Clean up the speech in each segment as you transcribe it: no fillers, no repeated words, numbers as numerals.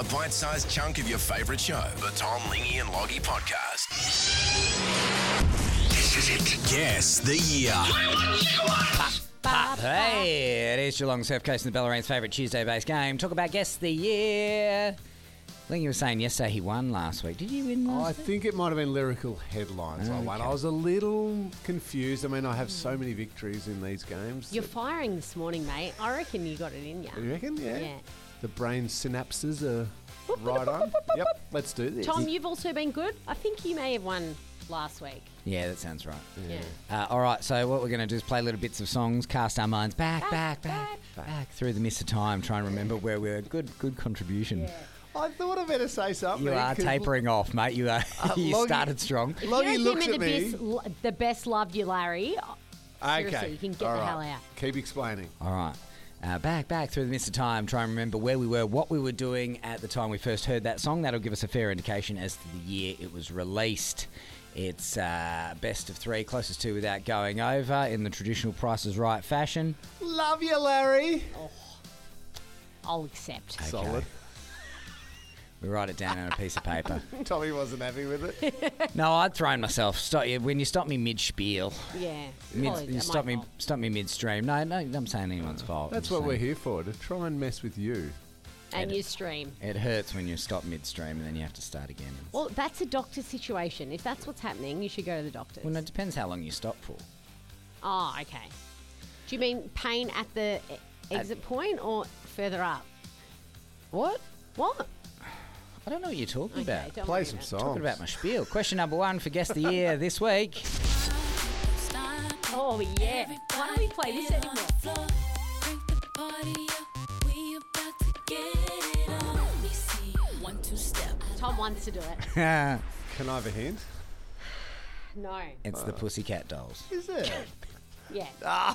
a bite-sized chunk of your favourite show. The Tom, Lingy and Loggy Podcast. This is it. Guess the year. Hey, it is Geelong Surf Coast and the Bellarine's favourite Tuesday-based game. Talk about Guess the Year. I think you were saying yesterday he won last week. Did you win last I week? think it might have been lyrical headlines I won. I was a little confused. I mean, I have so many victories in these games. You're firing this morning, mate. I reckon you got it in you. You reckon? Yeah. Yeah. The brain synapses are right on. Yep, let's do this. Tom, you've also been good. I think you may have won last week. Yeah, that sounds right. Yeah. All right, so what we're going to do is play little bits of songs, cast our minds back through the mist of time, try and remember where we were. Good contribution. Yeah. I thought I better say something. You are 'cause tapering off, mate. You are. You Loggy- started strong. If Loggy you don't looks give at me me. the best loved you, Larry, seriously, Okay. you can get All the right. hell out. Keep explaining. All right. Back through the mist of time, try and remember where we were, what we were doing at the time we first heard that song. That'll give us a fair indication as to the year it was released. It's best of three, closest to without going over in the traditional Price is Right fashion. Love you, Larry. I'll accept. Solid. We write it down on a piece of paper. Tommy wasn't happy with it. No, I'd thrown myself. When you stop me mid-spiel, Yeah. you stop me midstream. No, I'm saying anyone's fault. That's I'm what we're saying here for, to try and mess with you. And you stream. It hurts when you stop midstream and then you have to start again. Well, that's a doctor situation. If that's what's happening, you should go to the doctors. Well, it depends how long you stop for. Oh, okay. Do you mean pain at the exit point or further up? What? What? I don't know what you're talking Okay, about. don't Play worry some about it. songs. Talking about my spiel. Question number one for Guess the Year this week. Oh, yeah. Why don't we play this anymore? Tom wants to do it. Can I have a hint? No. It's the Pussycat Dolls. Is it? Yeah.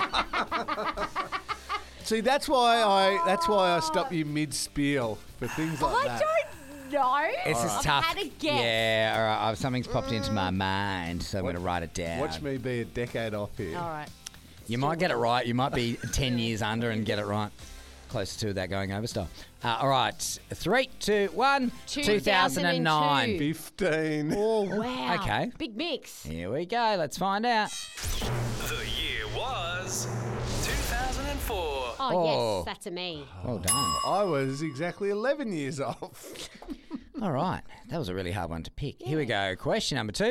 See, that's why I stop you mid-spiel for things like I that. don't know. It's just I've tough. had a guess. Yeah, all right. Something's popped into my mind, so I'm going to write it down. Watch me be a decade off here. All right. You might get it right. You might be 10 years under and get it right. Closer to that going over stuff. All right. 3, 2, 1. 2009. 15. Oh, wow. Okay. Big mix. Here we go. Let's find out. The year was 2004. Oh, Oh. yes. That's a me. Well done. I was exactly 11 years off. All right. That was a really hard one to pick. Here we go. Question number 2. Yeah.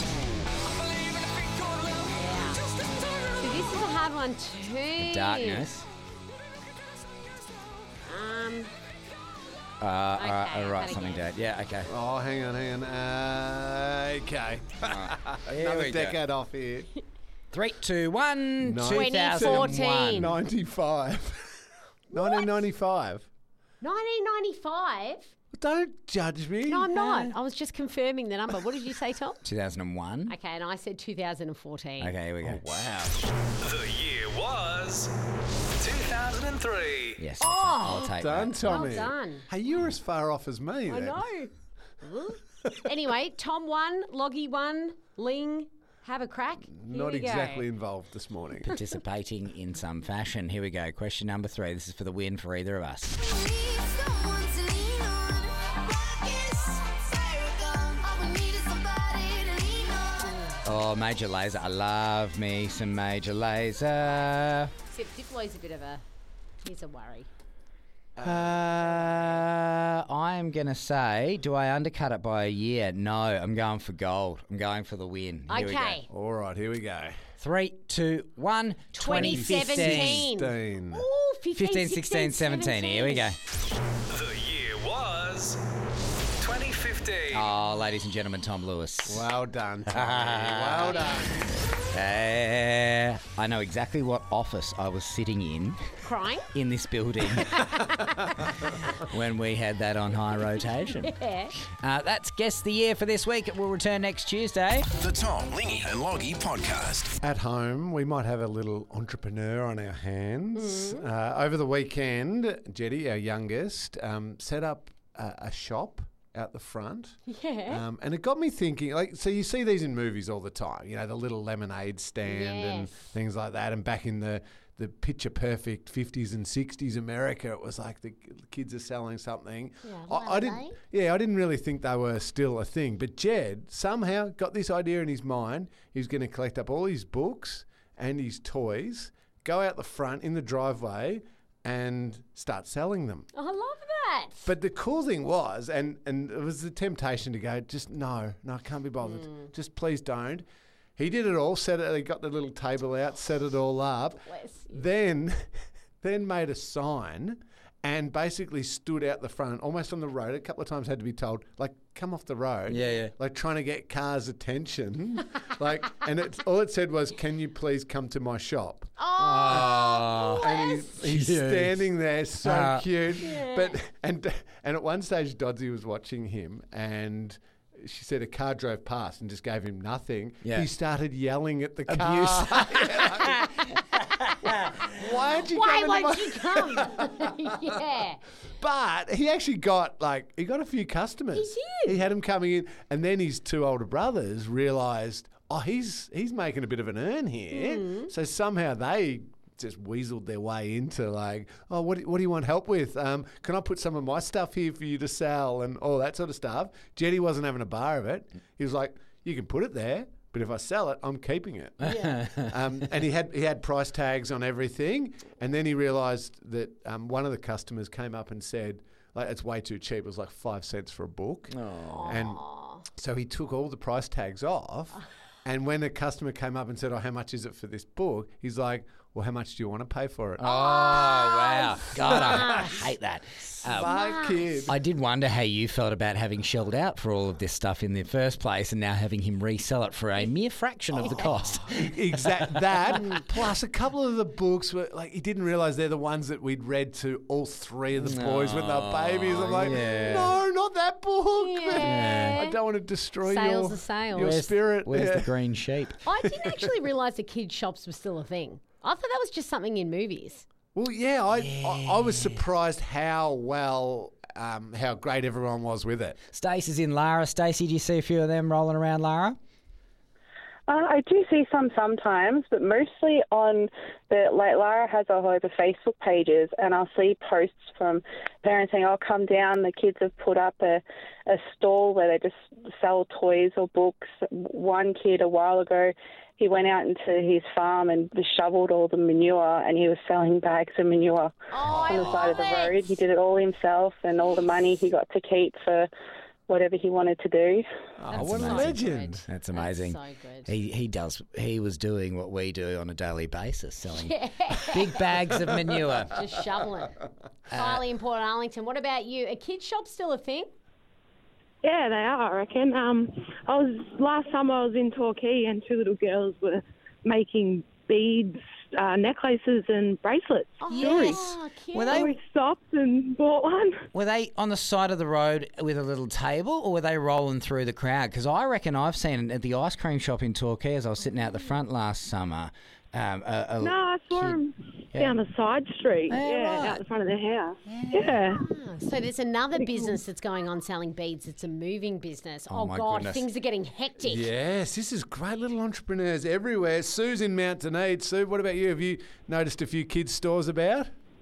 So this is a hard one too. Darkness. All right. Okay, I'll write had a something guess. down. Yeah, okay. Oh, hang on. Okay. Here Another we go. decade off here. 3, 2, 1. 2014. 2001. 95. 1995. 1995? Don't judge me. No, I'm not. I was just confirming the number. What did you say, Tom? 2001. Okay, and I said 2014. Okay, here we go. Wow. The year was 2003. Yes, Oh, I'll take Done, that. Tommy. Well done. Hey, you're as far off as me. I then. know. Anyway, Tom won, Loggy won, Ling, have a crack. Here Not we go. exactly involved this morning. Participating in some fashion. Here we go. Question number 3. This is for the win for either of us. Oh, Major Lazer. I love me some Major Lazer. Except Diplo's a bit of a, he's a worry. I'm going to say, do I undercut it by a year? No, I'm going for gold. I'm going for the win. Here we go. Okay. All right, here we go. 3, 2, 1. 2017. 15. Oh, 15, 16, 17. Here we go. The year was 2015. Oh, ladies and gentlemen, Tom Lewis. Well done, Tommy. Well done. I know exactly what office I was sitting Crying? in this building when we had that on high rotation. Yeah. That's Guess the Year for this week. It will return next Tuesday. The Tom, Lingy and Loggy Podcast. At home, we might have a little entrepreneur on our hands. Over the weekend, Jetty, our youngest, set up a shop out the front. Yeah. And it got me thinking, like, so you see these in movies all the time, you know, the little lemonade stand and Yes. things like that. And back in the the picture perfect 50s and 60s America. It was like the kids are selling something. Yeah, I didn't really think they were still a thing. But Jed somehow got this idea in his mind. He was going to collect up all his books and his toys, go out the front in the driveway and start selling them. I love that. But the cool thing was, and it was the temptation to go, just no, I can't be bothered. Just please don't. He did it all, he got the little table out, set it all up. Bless you. Then made a sign and basically stood out the front, almost on the road. A couple of times had to be told, like, come off the road. Yeah. Like trying to get cars' attention. And all it said was, can you please come to my shop? Oh, And he's Cute. standing there, so cute. Yeah. But and at one stage, Doddsy was watching him, and she said a car drove past and just gave him nothing. Yeah. He started yelling at the car. Why won't you come? Yeah. But he actually got a few customers. He did. He had them coming in, and then his two older brothers realised, he's making a bit of an earn here. So somehow they just weaseled their way into what do you want help with? Can I put some of my stuff here for you to sell and all that sort of stuff? Jetty wasn't having a bar of it. He was like, you can put it there, but if I sell it, I'm keeping it. Yeah. And he had price tags on everything, and then he realised that one of the customers came up and said, it's way too cheap. It was like 5 cents for a book. And so he took all the price tags off. And when a customer came up and said, how much is it for this book? He's like, well, how much do you want to pay for it? Oh, wow. God, I hate that. Smart kid. I did wonder how you felt about having shelled out for all of this stuff in the first place and now having him resell it for a mere fraction of the cost. That, plus a couple of the books were he didn't realise they're the ones that we'd read to all three of the boys when they were babies. I'm like, yeah. no, not that book. Yeah. I don't want to destroy Sales are sales. your spirit. Where's Yeah. the green sheep? I didn't actually realise the kids' shops were still a thing. I thought that was just something in movies. Well, yeah, I was surprised how great everyone was with it. Stacey's in Lara. Stacey, do you see a few of them rolling around Lara? I do see some sometimes, but mostly on Lara has a whole load of Facebook pages, and I'll see posts from parents saying, "I'll come down." The kids have put up a stall where they just sell toys or books. One kid a while ago, he went out into his farm and shoveled all the manure, and he was selling bags of manure on the side of the road. He did it all himself, and all the money he got to keep for whatever he wanted to do. Oh, what a amazing. legend. That's amazing. That's so good. He was doing what we do on a daily basis, selling big bags of manure. Just shoveling. Highly important, Arlington. What about you? Are kids' shops still a thing? Yeah, they are, I reckon. Last summer I was in Torquay and two little girls were making beads, necklaces and bracelets. Jewelry. Oh, cute. Were So they we stopped and bought one. Were they on the side of the road with a little table, or were they rolling through the crowd? Because I reckon I've seen at the ice cream shop in Torquay as I was sitting out the front last summer. No, I saw them down the side street, out the front of their house. Yeah. So there's another business that's going on selling beads. It's a moving business. Oh, my God, goodness. things are getting hectic. Yes, this is great little entrepreneurs everywhere. Sue's in Mount Dunedin. Sue, what about you? Have you noticed a few kids' stores about?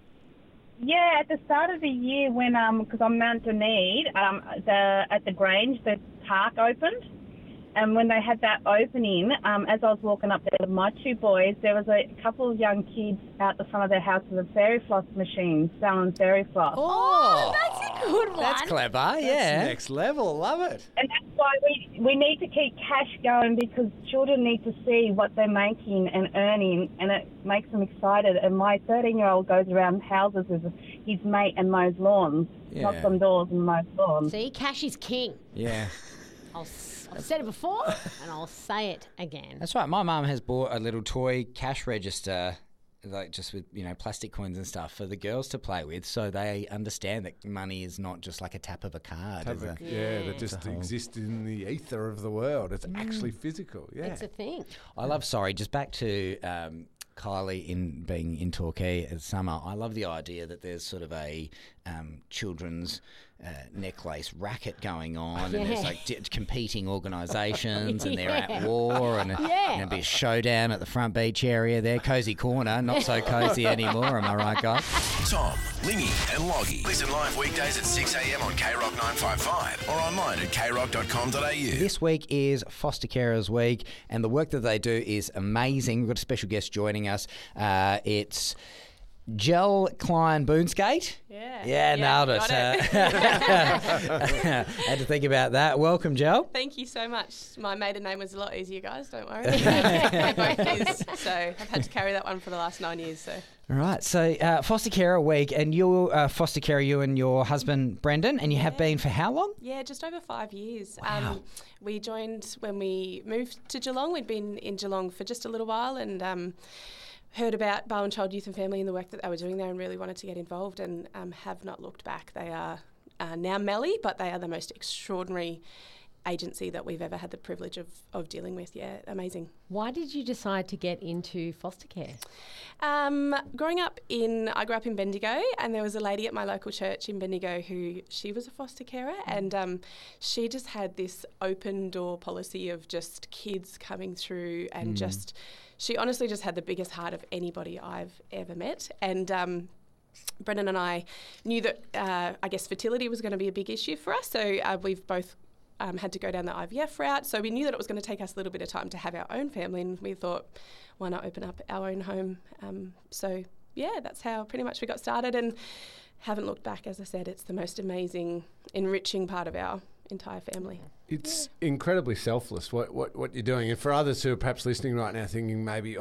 Yeah, at the start of the year when, because I'm Mount Dunedin, at the Grange, the park opened. And when they had that opening, as I was walking up there with my two boys, there was a couple of young kids out the front of their house with a fairy floss machine selling fairy floss. Oh, that's a good one. That's clever, yeah. Next level. Love it. And that's why we need to keep cash going, because children need to see what they're making and earning, and it makes them excited. And my 13-year-old goes around houses with his mate and mows lawns, knocks on doors and mows lawns. See, cash is king. Yeah. I've said it before, and I'll say it again. That's right. My mum has bought a little toy cash register, just with plastic coins and stuff for the girls to play with, so they understand that money is not just like a tap of a card. That just exists in the ether of the world. It's actually physical. Yeah, It's a thing. I love. Sorry, just back to Kylie in being in Torquay as summer. I love the idea that there's sort of a children's necklace racket going on, and there's like competing organisations, and they're at war, and there'll be a showdown at the front beach area there. Cozy corner, not so cozy anymore, am I right, guys? Tom, Lingy and Loggy. Listen live weekdays at 6 a.m. on KROC 955 or online at krock.com.au. This week is Foster Carers Week, and the work that they do is amazing. We've got a special guest joining us. It's Gel Klein Boonskate. Yeah, nailed it. Had to think about that. Welcome, Gel. Thank you so much. My maiden name was a lot easier, guys. Don't worry. They both is, so I've had to carry that one for the last 9 years. So. All right. So Foster Carer Week, and you're foster carer, you and your husband Brendan, and you have been for how long? Yeah, just over 5 years. Wow. We joined when we moved to Geelong. We'd been in Geelong for just a little while, and heard about Barwon Child Youth and Family and the work that they were doing there, and really wanted to get involved, and have not looked back. They are now Melly, but they are the most extraordinary agency that we've ever had the privilege of dealing with. Yeah, amazing. Why did you decide to get into foster care? I grew up in Bendigo, and there was a lady at my local church in Bendigo who she was a foster carer, and she just had this open door policy of just kids coming through, and she honestly just had the biggest heart of anybody I've ever met. And Brendan and I knew that I guess fertility was going to be a big issue for us, so we've both had to go down the IVF route. So we knew that it was going to take us a little bit of time to have our own family, and we thought, why not open up our own home? So yeah, that's how pretty much we got started, and haven't looked back. As I said, it's the most amazing, enriching part of our entire family. It's incredibly selfless what you're doing. And for others who are perhaps listening right now thinking maybe,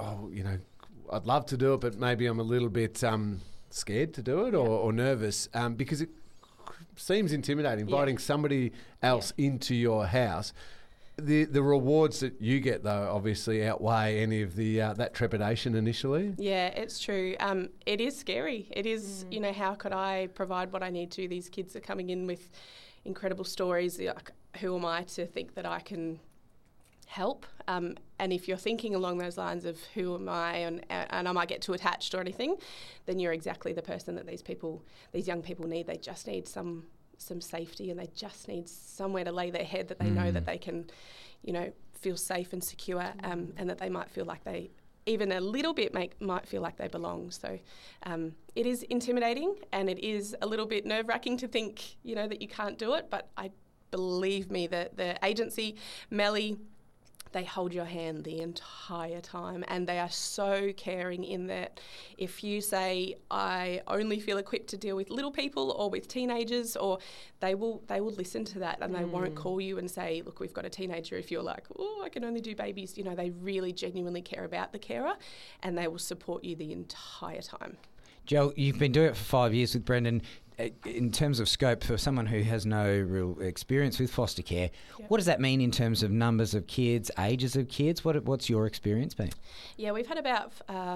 I'd love to do it, but maybe I'm a little bit scared to do it or nervous because it seems intimidating, inviting somebody else into your house. The rewards that you get, though, obviously outweigh any of the that trepidation initially. Yeah, it's true. It is scary. It is, how could I provide what I need to? These kids are coming in with incredible stories. Like, who am I to think that I can help? And if you're thinking along those lines of who am I and I might get too attached or anything, then you're exactly the person that these young people need. They just need some safety, and they just need somewhere to lay their head that they know that they can, feel safe and secure, and that they might feel like they even a little bit might feel like they belong. So it is intimidating, and it is a little bit nerve-wracking to think, that you can't do it. But believe me, the agency, Melly, they hold your hand the entire time, and they are so caring in that if you say, I only feel equipped to deal with little people or with teenagers, or they will listen to that, and they won't call you and say, look, we've got a teenager. If you're like, oh, I can only do babies, they really genuinely care about the carer, and they will support you the entire time. Joe, you've been doing it for 5 years with Brendan. In terms of scope, for someone who has no real experience with foster care, what does that mean in terms of numbers of kids, ages of kids? What's your experience been? Yeah, we've had about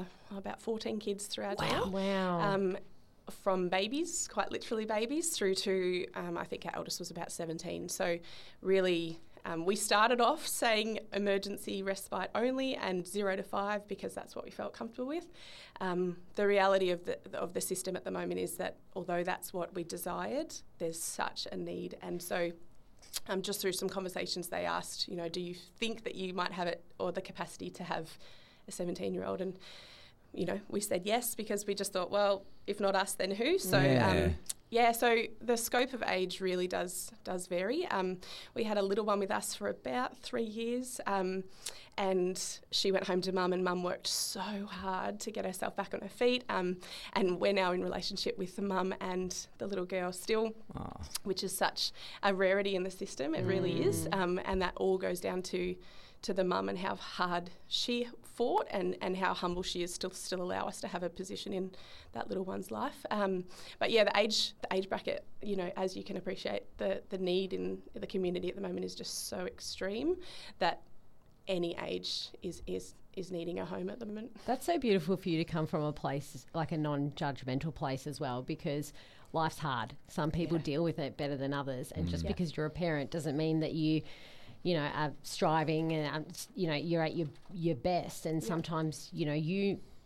14 kids through our town. Wow. From babies, quite literally babies, through to I think our eldest was about 17. So really, we started off saying emergency respite only and 0 to 5 because that's what we felt comfortable with. The reality of the system at the moment is that although that's what we desired, there's such a need. And so just through some conversations they asked, do you think that you might have it or the capacity to have a 17-year-old? And, we said yes because we just thought, well, if not us, then who? So so the scope of age really does vary. We had a little one with us for about 3 years, and she went home to mum, and mum worked so hard to get herself back on her feet. And we're now in relationship with the mum and the little girl still, which is such a rarity in the system. It really is, and that all goes down to the mum and how hard she fought and how humble she is still allow us to have a position in that little one's life. But yeah, the age bracket, as you can appreciate, the need in the community at the moment is just so extreme that any age is needing a home at the moment. That's so beautiful for you to come from a place like a non-judgmental place as well, because life's hard. Some people deal with it better than others, and just because you're a parent doesn't mean that you are striving and you're at your best, and sometimes you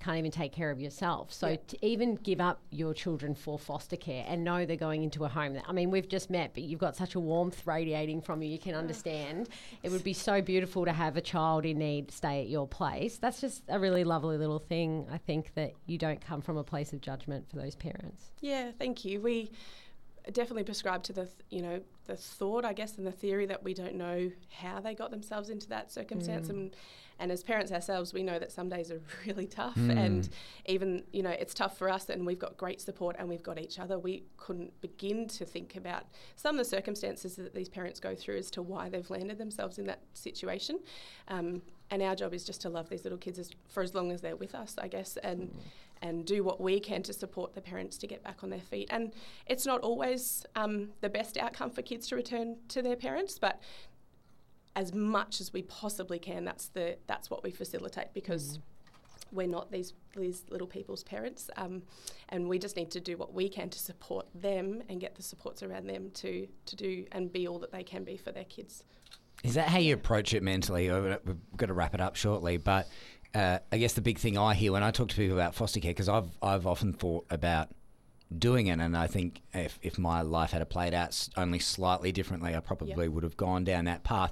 can't even take care of yourself. So to even give up your children for foster care and know they're going into a home that, I mean, we've just met, but you've got such a warmth radiating from you, you can understand. It would be so beautiful to have a child in need stay at your place. That's just a really lovely little thing. I think that you don't come from a place of judgment for those parents. Yeah, thank you. We definitely prescribe to the thought, I guess, and the theory that we don't know how they got themselves into that circumstance. And as parents ourselves, we know that some days are really tough, and even, it's tough for us, and we've got great support and we've got each other. We couldn't begin to think about some of the circumstances that these parents go through as to why they've landed themselves in that situation. And our job is just to love these little kids for as long as they're with us, I guess, and do what we can to support the parents to get back on their feet. And it's not always the best outcome for kids to return to their parents, but as much as we possibly can, that's what we facilitate, because we're not these little people's parents, and we just need to do what we can to support them and get the supports around them to do and be all that they can be for their kids. Is that how you approach it mentally? We've got to wrap it up shortly, but I guess the big thing I hear when I talk to people about foster care, because I've often thought about doing it, and I think if my life had played out only slightly differently, I probably would have gone down that path.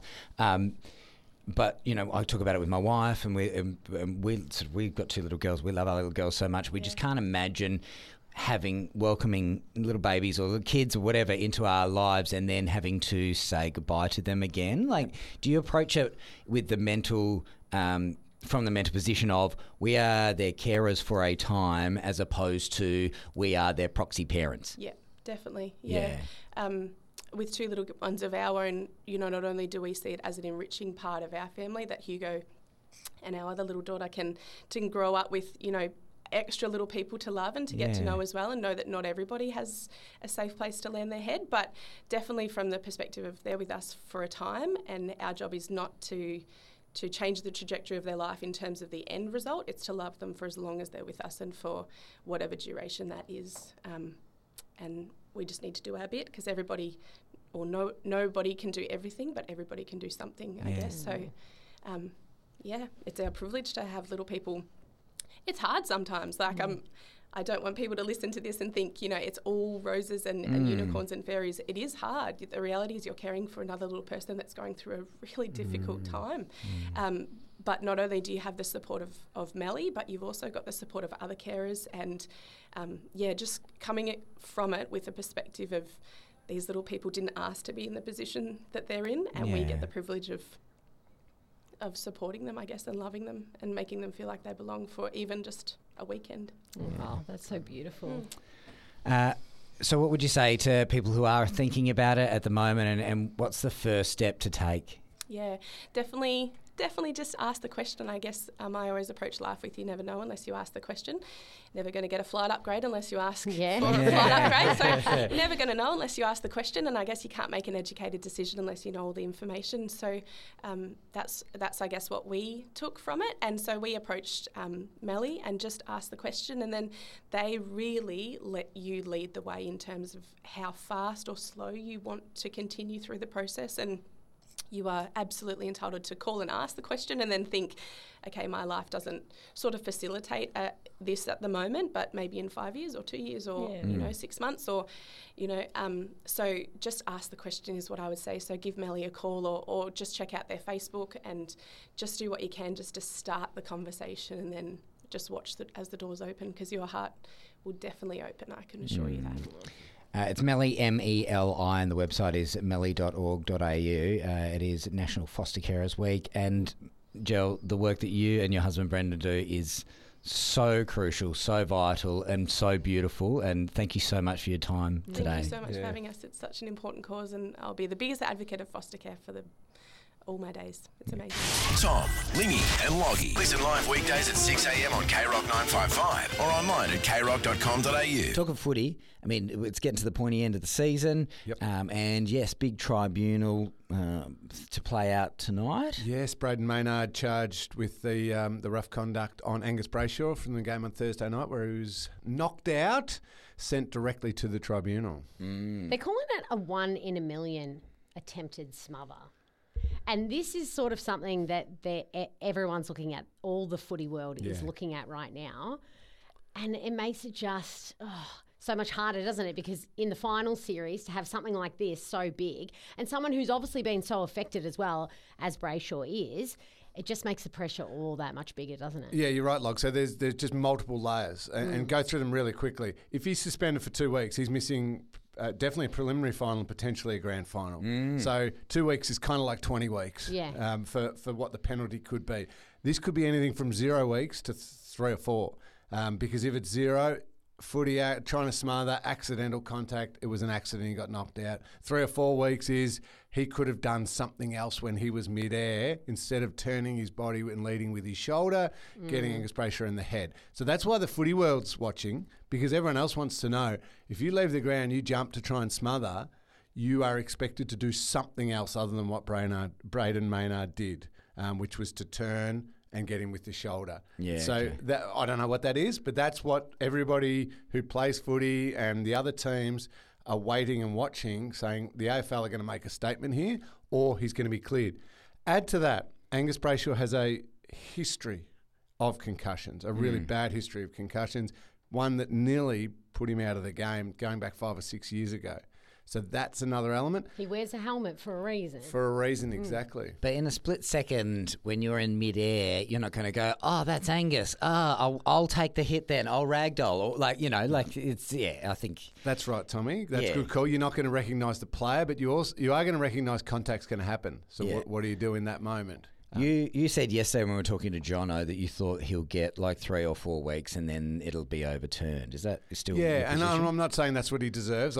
But I talk about it with my wife, and we've got two little girls. We love our little girls so much. We just can't imagine welcoming little babies or little kids or whatever into our lives and then having to say goodbye to them again. Like, do you approach it with the mental from the mental position of we are their carers for a time, as opposed to we are their proxy parents? Yeah, definitely. Yeah. With two little ones of our own, not only do we see it as an enriching part of our family that Hugo and our other little daughter can grow up with, extra little people to love and to get to know as well, and know that not everybody has a safe place to land their head, but definitely from the perspective of they're with us for a time, and our job is not to change the trajectory of their life in terms of the end result. It's to love them for as long as they're with us and for whatever duration that is. And we just need to do our bit, because nobody can do everything, but everybody can do something, I guess. So, it's our privilege to have little people. It's hard sometimes. I don't want people to listen to this and think, it's all roses and unicorns and fairies. It is hard. The reality is you're caring for another little person that's going through a really difficult time. But not only do you have the support of Melly, but you've also got the support of other carers, and just coming from it with a perspective of these little people didn't ask to be in the position that they're in, and we get the privilege of supporting them, I guess, and loving them and making them feel like they belong for even just a weekend. Oh, that's so beautiful. So what would you say to people who are thinking about it at the moment, and what's the first step to take? Yeah, definitely just ask the question. I guess I always approach life with you never know unless you ask the question. Never going to get a flight upgrade unless you ask for a flight upgrade. So you're never going to know unless you ask the question, and I guess you can't make an educated decision unless you know all the information. So that's I guess what we took from it. And so we approached Melly and just asked the question, and then they really let you lead the way in terms of how fast or slow you want to continue through the process. And you are absolutely entitled to call and ask the question and then think, okay, my life doesn't sort of facilitate this at the moment, but maybe in 5 years or 2 years or, 6 months or, so just ask the question is what I would say. So give Melly a call or just check out their Facebook and just do what you can just to start the conversation, and then just watch as the doors open, because your heart will definitely open, I can assure you that. It's Melly, MELI, and the website is melly.org.au. It is National Foster Carers Week. And, Jill, the work that you and your husband Brendan do is so crucial, so vital, and so beautiful. And thank you so much for your time today. Thank you so much for having us. It's such an important cause, and I'll be the biggest advocate of foster care for all my days. It's amazing. Tom, Lingy and Loggy. Listen live weekdays at 6 a.m. on KROC 955 or online at kroc.com.au. Talk of footy, I mean, it's getting to the pointy end of the season. Yep. And yes, big tribunal to play out tonight. Yes, Braden Maynard charged with the rough conduct on Angus Brayshaw from the game on Thursday night, where he was knocked out, sent directly to the tribunal. They're calling it a 1 in a million attempted smother. And this is sort of something that everyone's looking at, all the footy world is looking at right now. And it makes it just so much harder, doesn't it? Because in the final series, to have something like this so big, and someone who's obviously been so affected as well as Brayshaw is, it just makes the pressure all that much bigger, doesn't it? Yeah, you're right, Log. So there's just multiple layers, and go through them really quickly. If he's suspended for 2 weeks, he's missing definitely a preliminary final and potentially a grand final. So 2 weeks is kind of like 20 weeks for what the penalty could be. This could be anything from 0 weeks to 3 or 4, because if it's 0, footy trying to smother, accidental contact, it was an accident, he got knocked out. 3 or 4 weeks is he could have done something else when he was mid-air instead of turning his body and leading with his shoulder, getting Angus Brayshaw in the head. So that's why the footy world's watching, because everyone else wants to know, if you leave the ground, you jump to try and smother, you are expected to do something else other than what Brayden Maynard did, which was to turn and get him with the shoulder. Yeah. So that, I don't know what that is, but that's what everybody who plays footy and the other teams are waiting and watching, saying the AFL are going to make a statement here or he's going to be cleared. Add to that, Angus Brayshaw has a history of concussions, a really bad history of concussions, one that nearly put him out of the game going back 5 or 6 years ago. So that's another element. He wears a helmet for a reason. For a reason, exactly. But in a split second, when you're in midair, you're not going to go, oh, that's Angus. I'll take the hit then. I'll ragdoll. Or it's, I think. That's right, Tommy. That's a good call. You're not going to recognise the player, but you are going to recognise contact's going to happen. So what do you do in that moment? You said yesterday when we were talking to Jono that you thought he'll get like 3 or 4 weeks and then it'll be overturned. Is that still your and position? I'm not saying that's what he deserves.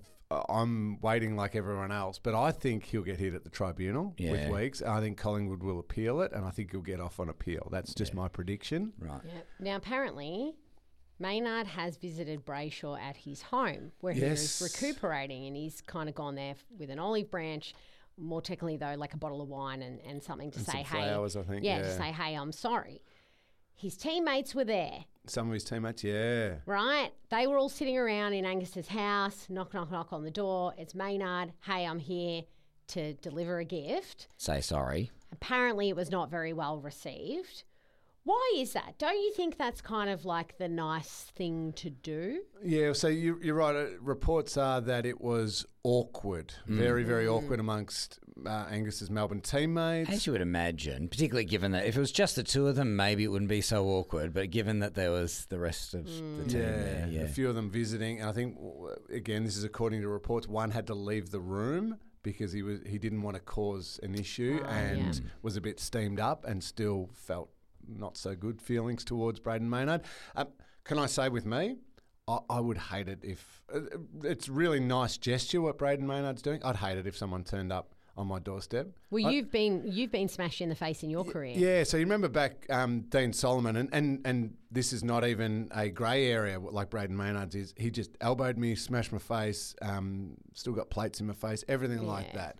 I'm waiting like everyone else, but I think he'll get hit at the tribunal with weeks. I think Collingwood will appeal it, and I think he'll get off on appeal. That's just my prediction. Right. Yep. Now, apparently, Maynard has visited Brayshaw at his home where he was recuperating, and he's kind of gone there with an olive branch, more technically, though, like a bottle of wine and something to say, some flowers, I think. to say, hey, I'm sorry. His teammates were there. Some of his teammates, Right? They were all sitting around in Angus's house, knock, knock, knock on the door. It's Maynard. Hey, I'm here to deliver a gift. Say sorry. Apparently it was not very well received. Why is that? Don't you think that's kind of like the nice thing to do? Yeah, so you're right. Reports are that it was awkward, very, very awkward amongst Angus's Melbourne teammates. As you would imagine, particularly given that if it was just the two of them, maybe it wouldn't be so awkward. But given that there was the rest of the team there, a few of them visiting. And I think, again, this is according to reports, one had to leave the room because he didn't want to cause an issue was a bit steamed up and still felt not so good feelings towards Brayden Maynard. Can I say with me, I would hate it if it's a really nice gesture what Brayden Maynard's doing. I'd hate it if someone turned up on my doorstep. Well, you've been smashed in the face in your career. Yeah, so you remember back Dean Solomon, and this is not even a grey area like Brayden Maynard's is. He just elbowed me, smashed my face, still got plates in my face, everything like that.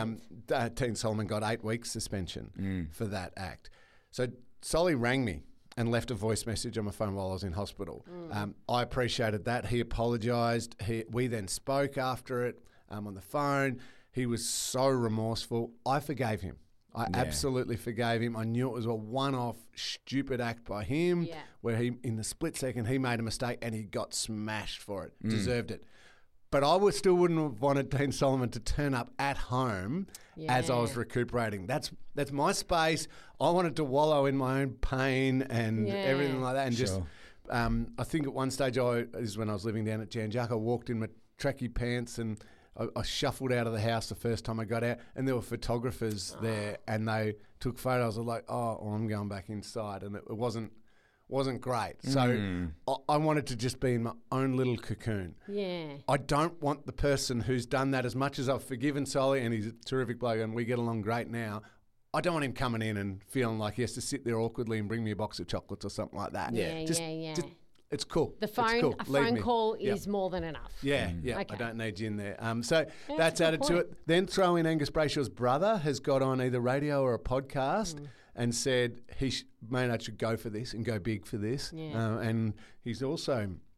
Dean Solomon got 8 weeks suspension for that act. So Solly rang me and left a voice message on my phone while I was in hospital. I appreciated that. He apologised. We then spoke after it on the phone. He was so remorseful. I forgave him. I absolutely forgave him. I knew it was a one-off stupid act by him where he, in the split second, he made a mistake and he got smashed for it. Deserved it. But I still wouldn't have wanted Dean Solomon to turn up at home as I was recuperating. That's my space. I wanted to wallow in my own pain and everything like that. And just, I think at one stage, this is when I was living down at Janjak, I walked in my tracky pants and I shuffled out of the house the first time I got out, and there were photographers there, and they took photos. I was like, I'm going back inside, and it wasn't great. So I wanted to just be in my own little cocoon. Yeah. I don't want the person who's done that, as much as I've forgiven Solly and he's a terrific bloke and we get along great now, I don't want him coming in and feeling like he has to sit there awkwardly and bring me a box of chocolates or something like that. Just, it's cool. A phone call is more than enough. Yeah, Okay. I don't need you in there. So that's added to it. Then throw in Angus Brayshaw's brother has got on either radio or a podcast and said Maynard should go for this and go big for this. And he's also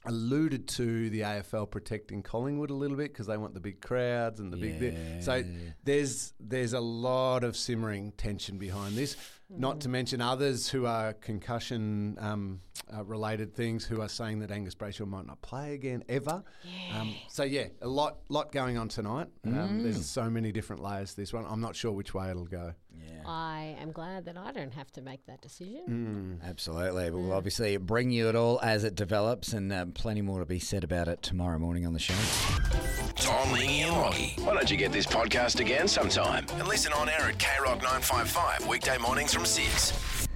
alluded to the AFL protecting Collingwood a little bit because they want the big crowds and the big. So there's a lot of simmering tension behind this. Not to mention others who are concussion related things who are saying that Angus Brayshaw might not play again ever. A lot going on tonight. There's so many different layers to this one. I'm not sure which way it'll go. I am glad that I don't have to make that decision. Absolutely. We'll obviously bring you it all as it develops, and plenty more to be said about it tomorrow morning on the show. Tom, Lingy and Loggy. Why don't you get this podcast again sometime and listen on air at KROC 955 weekday mornings from 6.